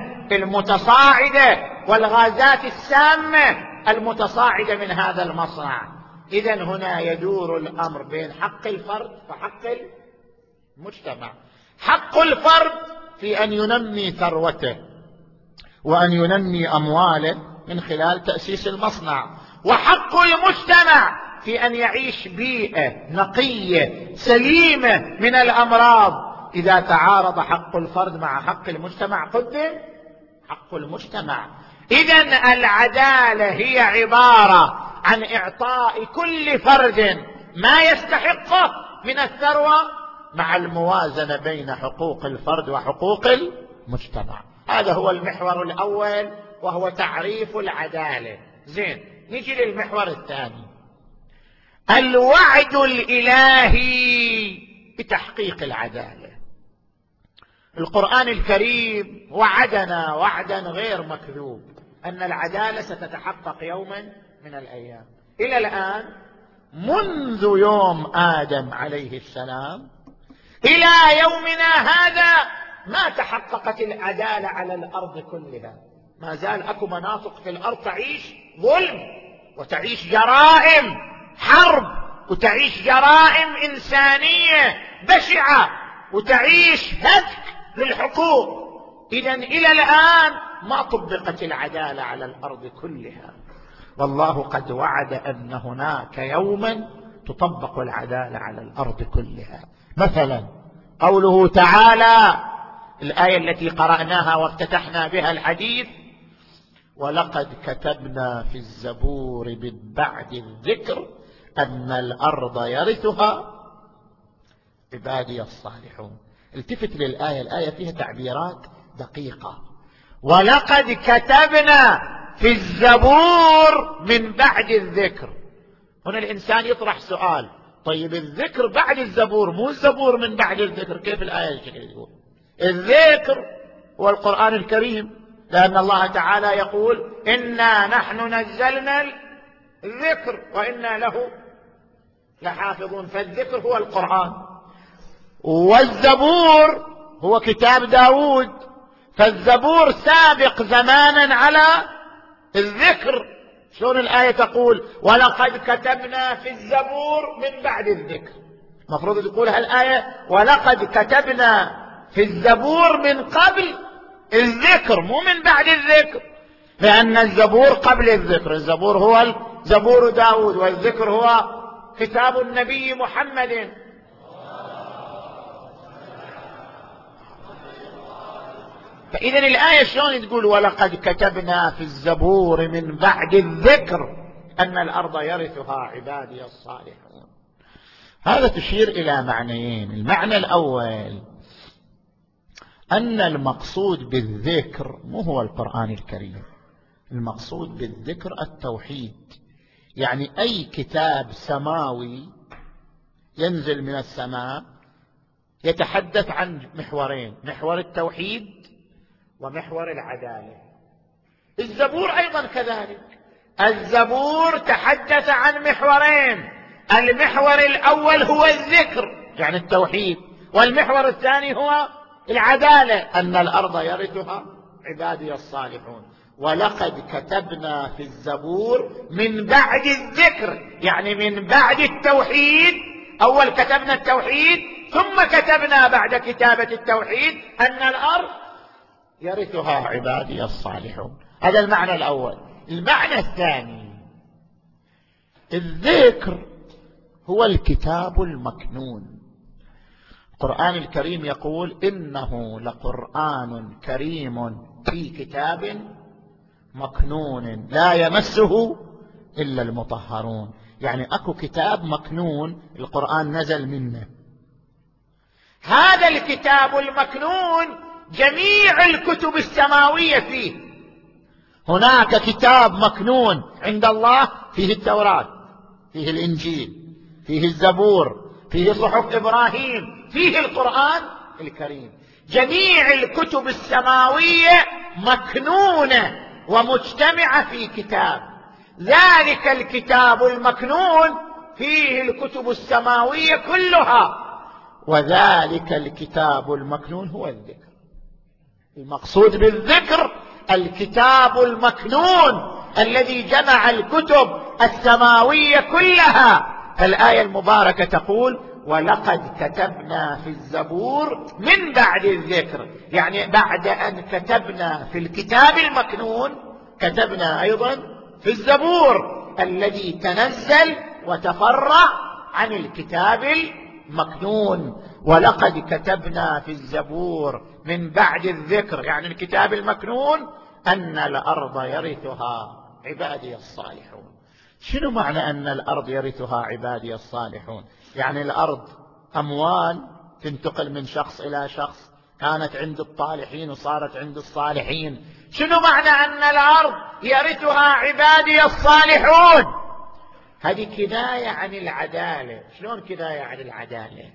المتصاعدة والغازات السامة المتصاعدة من هذا المصنع. إذن هنا يدور الأمر بين حق الفرد وحق المجتمع. حق الفرد في أن ينمي ثروته وأن ينمي أمواله من خلال تأسيس المصنع، وحق المجتمع في أن يعيش بيئة نقية سليمة من الأمراض. إذا تعارض حق الفرد مع حق المجتمع قدم حق المجتمع. إذن العدالة هي عبارة عن إعطاء كل فرد ما يستحقه من الثروة مع الموازنة بين حقوق الفرد وحقوق المجتمع. هذا هو المحور الأول وهو تعريف العدالة. زين، نجي للمحور الثاني، الوعد الإلهي بتحقيق العدالة. القرآن الكريم وعدنا وعدا غير مكذوب أن العدالة ستتحقق يوما من الأيام. إلى الآن منذ يوم آدم عليه السلام إلى يومنا هذا ما تحققت العدالة على الأرض كلها. ما زال أكو مناطق في الأرض تعيش ظلم وتعيش جرائم حرب وتعيش جرائم إنسانية بشعة وتعيش هتك للحقوق. إذن إلى الآن ما طبقت العدالة على الأرض كلها، والله قد وعد أن هناك يوما تطبق العدالة على الأرض كلها. مثلا قوله تعالى الآية التي قرأناها وافتتحنا بها الحديث: ولقد كتبنا في الزبور من بعد الذكر أن الأرض يرثها عبادي الصالحون. التفت للآية، الآية فيها تعبيرات دقيقة. ولقد كتبنا في الزبور من بعد الذكر. هنا الإنسان يطرح سؤال، طيب الذكر بعد الزبور مو الزبور من بعد الذكر، كيف الآية يقول؟ الذكر هو القرآن الكريم، لأن الله تعالى يقول إنا نحن نزلنا الذكر وإنا له لحافظون، فالذكر هو القرآن، والزبور هو كتاب داود، فالزبور سابق زمانا على الذكر. شلون الآية تقول ولقد كتبنا في الزبور من بعد الذكر؟ مفروض تقول هالآية ولقد كتبنا في الزبور من قبل الذكر مو من بعد الذكر، لأن الزبور قبل الذكر. الزبور هو زبور داود، والذكر هو كتاب النبي محمد. فإذن الآية شلون تقول ولقد كتبنا في الزبور من بعد الذكر أن الأرض يرثها عبادي الصالحون؟ هذا تشير إلى معنيين. المعنى الأول أن المقصود بالذكر مو هو القرآن الكريم، المقصود بالذكر التوحيد. يعني أي كتاب سماوي ينزل من السماء يتحدث عن محورين: محور التوحيد ومحور العدالة. الزبور أيضا كذلك، الزبور تحدث عن محورين: المحور الأول هو الذكر يعني التوحيد، والمحور الثاني هو العدالة أن الأرض يرثها عبادي الصالحون. ولقد كتبنا في الزبور من بعد الذكر يعني من بعد التوحيد. أول كتبنا التوحيد ثم كتبنا بعد كتابة التوحيد أن الأرض يرثها عبادي الصالحون. هذا المعنى الأول. المعنى الثاني: الذكر هو الكتاب المكنون. القرآن الكريم يقول إنه لقرآن كريم في كتاب مكنون لا يمسه إلا المطهرون. يعني أكو كتاب مكنون القرآن نزل منه. هذا الكتاب المكنون جميع الكتب السماوية فيه. هناك كتاب مكنون عند الله فيه التوراة، فيه الإنجيل، فيه الزبور، فيه صحف إبراهيم، فيه القرآن الكريم. جميع الكتب السماوية مكنونة ومجتمعة في كتاب. ذلك الكتاب المكنون فيه الكتب السماوية كلها، وذلك الكتاب المكنون هو الذكر. المقصود بالذكر الكتاب المكنون الذي جمع الكتب السماوية كلها. فالآية المباركة تقول ولقد كتبنا في الزبور من بعد الذكر، يعني بعد أن كتبنا في الكتاب المكنون كتبنا أيضا في الزبور الذي تنزل وتفرع عن الكتاب المكنون. ولقد كتبنا في الزبور من بعد الذكر، يعني الكتاب المكنون، أن الأرض يرثها عبادي الصالحون. شنو معنى أن الأرض يرثها عبادي الصالحون؟ يعني الأرض أموال تنتقل من شخص إلى شخص، كانت عند الطالحين وصارت عند الصالحين. شنو معنى أن الأرض يرثها عبادي الصالحون؟ هذه كناية عن العدالة. شلون كناية عن العدالة؟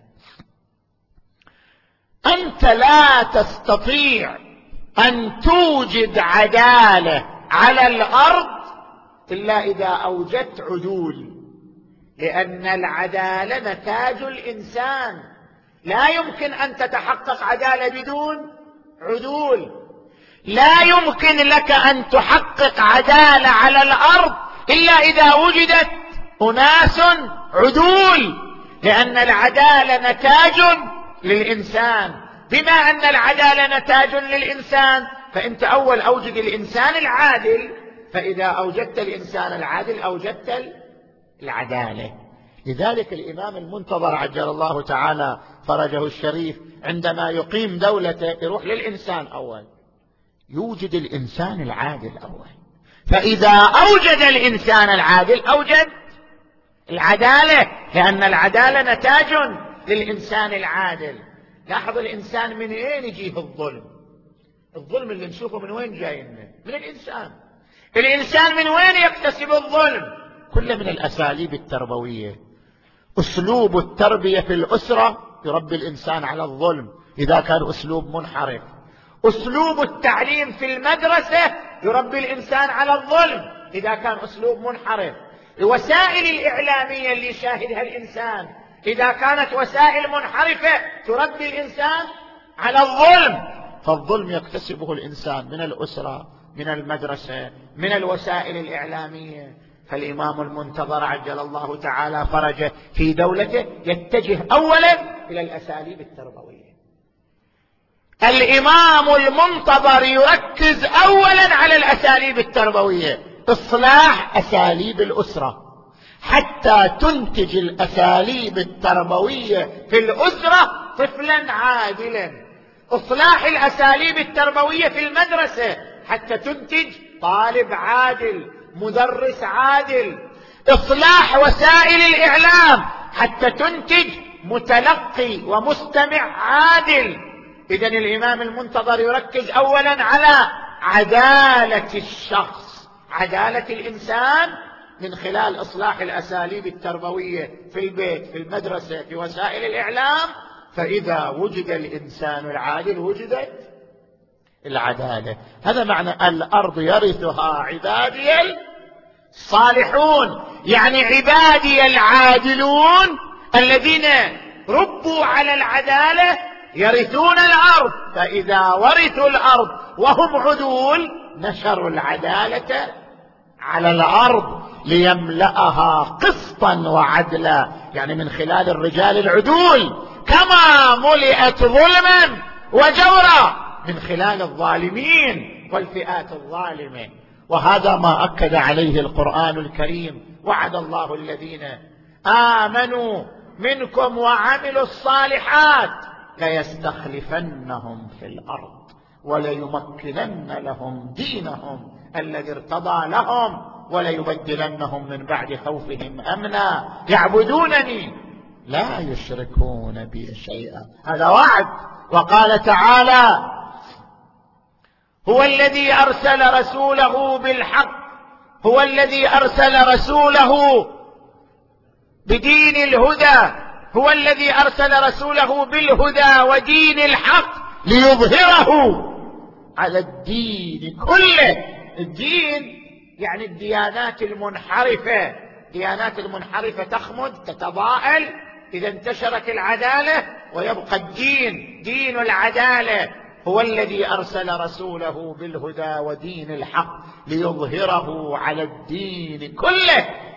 أنت لا تستطيع أن توجد عدالة على الأرض إلا إذا أوجدت عدول، لأن العدالة نتاج الإنسان، لا يمكن أن تتحقق عدالة بدون عدول. لا يمكن لك أن تحقق عدالة على الأرض إلا إذا وجدت أناس عدول، لأن العدالة نتاج للإنسان. بما أن العدالة نتاج للإنسان فأنت أول أوجد الإنسان العادل، فإذا أوجدت الإنسان العادل أوجدت العدالة. لذلك الإمام المنتظر عجل الله تعالى فرجه الشريف عندما يقيم دولته يروح للإنسان أول، يوجد الإنسان العادل أول، فإذا أوجد الإنسان العادل أوجد العدالة، لأن العدالة نتاج للإنسان العادل. لاحظ الإنسان من أين يجيه الظلم؟ الظلم اللي نشوفه من وين جاي؟ من الإنسان. الإنسان من وين يكتسب الظلم؟ كله من الأساليب التربوية. أسلوب التربية في الأسرة يربي الإنسان على الظلم إذا كان أسلوب منحرف. أسلوب التعليم في المدرسة يربي الإنسان على الظلم إذا كان أسلوب منحرف. الوسائل الإعلامية اللي يشاهدها الإنسان إذا كانت وسائل منحرفة تربي الإنسان على الظلم. فالظلم يكتسبه الإنسان من الأسرة، من المدرسة، من الوسائل الإعلامية. فالإمام المنتظر عجل الله تعالى فرجه في دولته يتجه أولا إلى الأساليب التربوية. الإمام المنتظر يركز أولا على الأساليب التربوية، إصلاح أساليب الأسرة حتى تنتج الأساليب التربوية في الأسرة طفلا عادلا. إصلاح الأساليب التربوية في المدرسة حتى تنتج طالب عادل، مدرس عادل. إصلاح وسائل الإعلام حتى تنتج متلقي ومستمع عادل. إذن الإمام المنتظر يركز أولا على عدالة الشخص، عدالة الإنسان من خلال إصلاح الأساليب التربوية في البيت، في المدرسة، في وسائل الإعلام. فإذا وجد الإنسان العادل وجدت العدالة. هذا معنى الأرض يرثها عبادي الصالحون، يعني عبادي العادلون الذين ربوا على العدالة يرثون الأرض. فإذا ورثوا الأرض وهم عدول نشروا العدالة على الأرض ليملأها قسطا وعدلا، يعني من خلال الرجال العدول، كما ملئت ظلما وجورا من خلال الظالمين والفئات الظالمة. وهذا ما أكد عليه القرآن الكريم: وعد الله الذين آمنوا منكم وعملوا الصالحات ليستخلفنهم في الأرض وليمكنن لهم دينهم الذي ارتضى لهم وليبدلنهم من بعد خوفهم أمنا يعبدونني لا يشركون بي شيئا. هذا وعد. وقال تعالى: هو الذي أرسل رسوله بالحق، هو الذي أرسل رسوله بدين الهدى، هو الذي أرسل رسوله بالهدى ودين الحق ليظهره على الدين كله. الدين يعني الديانات المنحرفة. الديانات المنحرفة تخمد تتضاءل إذا انتشرت العدالة، ويبقى الدين دين العدالة. هو الذي أرسل رسوله بالهدى ودين الحق ليظهره على الدين كله.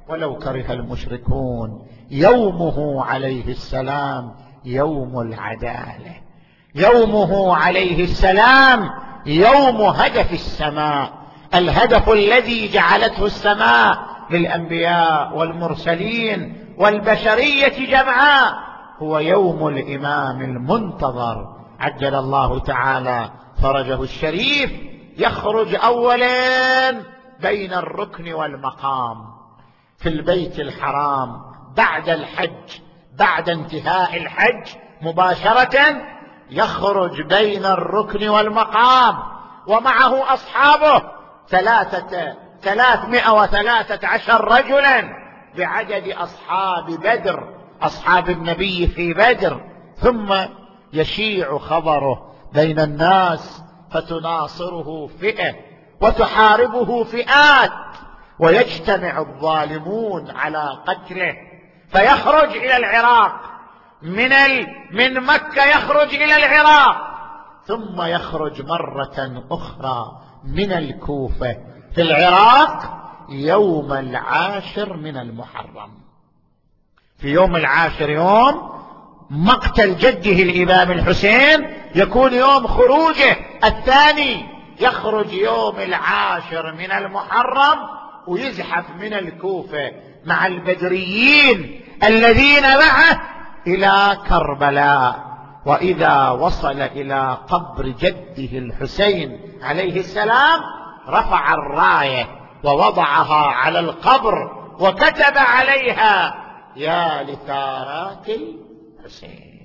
ولو كره المشركون. يومه عليه السلام يوم العدالة، يومه عليه السلام يوم هدف السماء، الهدف الذي جعلته السماء للأنبياء والمرسلين والبشرية جمعاء هو يوم الإمام المنتظر عجل الله تعالى فرجه الشريف. يخرج أولا بين الركن والمقام في البيت الحرام بعد الحج، بعد انتهاء الحج مباشرة يخرج بين الركن والمقام ومعه أصحابه ثلاثة ثلاثمائة وثلاثة عشر رجلا بعدد أصحاب بدر، أصحاب النبي في بدر. ثم يشيع خبره بين الناس فتناصره فئة وتحاربه فئات، ويجتمع الظالمون على قتله، فيخرج إلى العراق من ال... من مكة يخرج إلى العراق، ثم يخرج مرة أخرى من الكوفة في العراق يوم العاشر من المحرم. في يوم العاشر يوم مقتل جده الإمام الحسين يكون يوم خروجه الثاني، يخرج يوم العاشر من المحرم ويزحف من الكوفة مع البدريين الذين معه إلى كربلاء. وإذا وصل إلى قبر جده الحسين عليه السلام رفع الراية ووضعها على القبر وكتب عليها يا لثارات الحسين.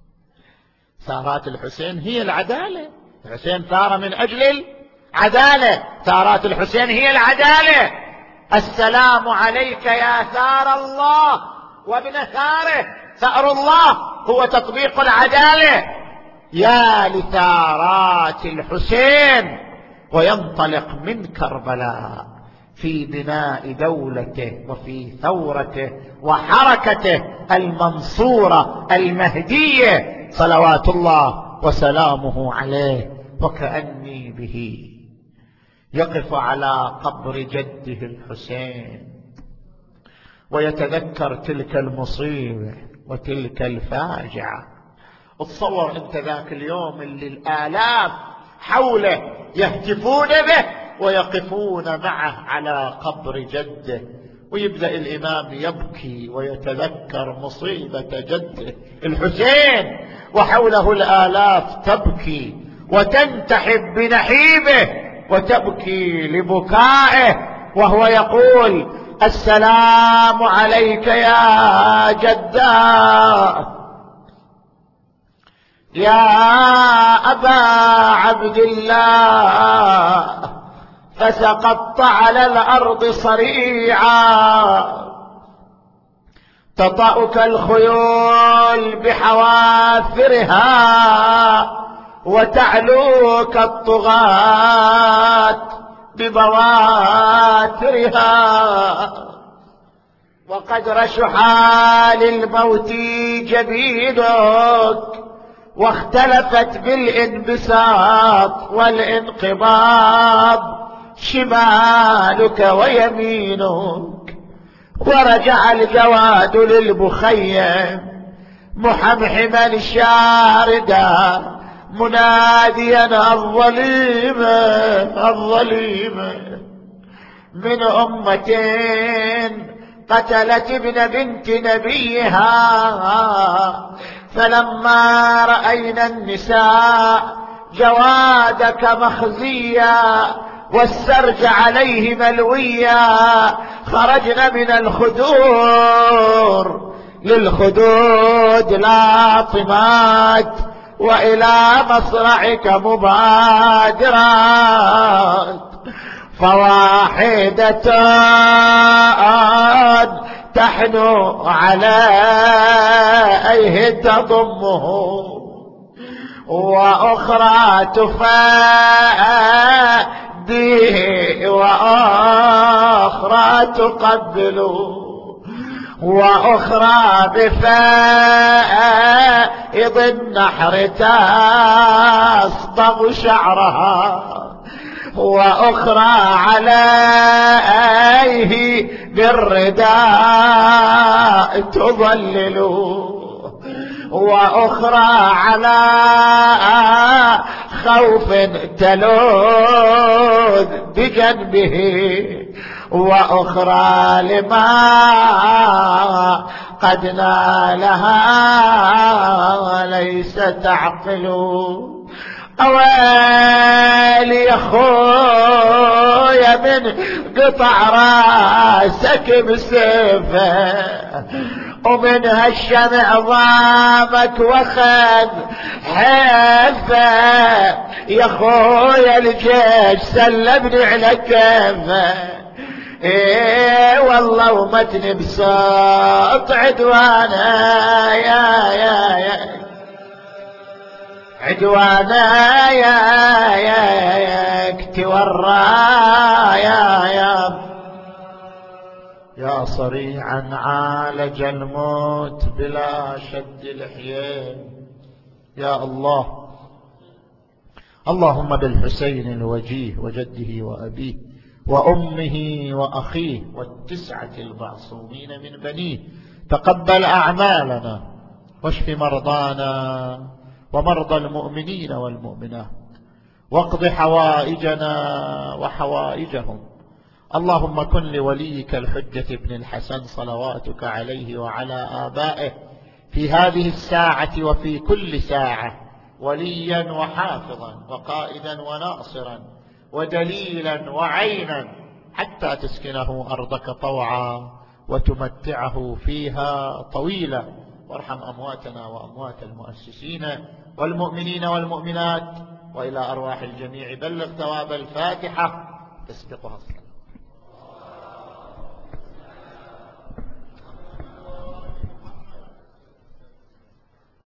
ثارات الحسين هي العدالة، الحسين ثار من أجل العدالة، ثارات الحسين هي العدالة. السلام عليك يا ثار الله وابن ثاره، ثأر الله هو تطبيق العدالة. يا لثارات الحسين، وينطلق من كربلاء في بناء دولته وفي ثورته وحركته المنصورة المهدية صلوات الله وسلامه عليه. وكأني به يقف على قبر جده الحسين ويتذكر تلك المصيبة وتلك الفاجعة. اتصور انت ذاك اليوم اللي الآلاف حوله يهتفون به ويقفون معه على قبر جده، ويبدأ الإمام يبكي ويتذكر مصيبة جده الحسين، وحوله الآلاف تبكي وتنتحب بنحيبه وتبكي لبكائه، وهو يقول السلام عليك يا جداه يا أبا عبد الله، فسقطت على الأرض صريعا تطأك الخيول بحوافرها وتعلوك الطغاة ببواترها، وقد رشحا للموت جبينك واختلفت بالانبساط والانقباض شمالك ويمينك، ورجع الجواد للمخيم محمحما شاردا مناديا الظليمة الظليمة من أمة قتلت ابن بنت نبيها. فلما رأينا النساء جوادك مخزيا والسرج عليه ملويا خرجنا من الخدور للخدود لاطمات وإلى مصرعك مبادرات، فواحدة تحنو عليه تضمه وأخرى تفاديه وأخرى تقبله وأخرى بفائض النحر تصبغ شعرها، وأخرى عليه بالرداء تظلل، وأخرى على خوف تلوذ بجنبه، وأخرى لما قد نالها ليس تعقل. أويل يا خويا من قطع راسك بسيفه، ومن هالشمع ضامك وخذ حيفه، يا خويا الجيش سلبني على كيفه. ايه والله ومتني بصوت عدوانا يا يا يا عدوانا يا يا يا اكتورى يا يا يا صريعا عالج الموت بلا شد لحيين. يا الله، اللهم بالحسين الوجيه وجده وأبيه وأمه وأخيه والتسعة المعصومين من بنيه تقبل أعمالنا واشف مرضانا ومرضى المؤمنين والمؤمنات، واقض حوائجنا وحوائجهم. اللهم كن لوليك الحجة ابن الحسن صلواتك عليه وعلى آبائه في هذه الساعة وفي كل ساعة وليا وحافظا وقائدا وناصرا ودليلا وعينا، حتى تسكنه أرضك طوعا وتمتعه فيها طويلا. وارحم أمواتنا وأموات المؤسسين والمؤمنين والمؤمنات، وإلى أرواح الجميع بلغ ثواب الفاتحة تسبقها الصلاة.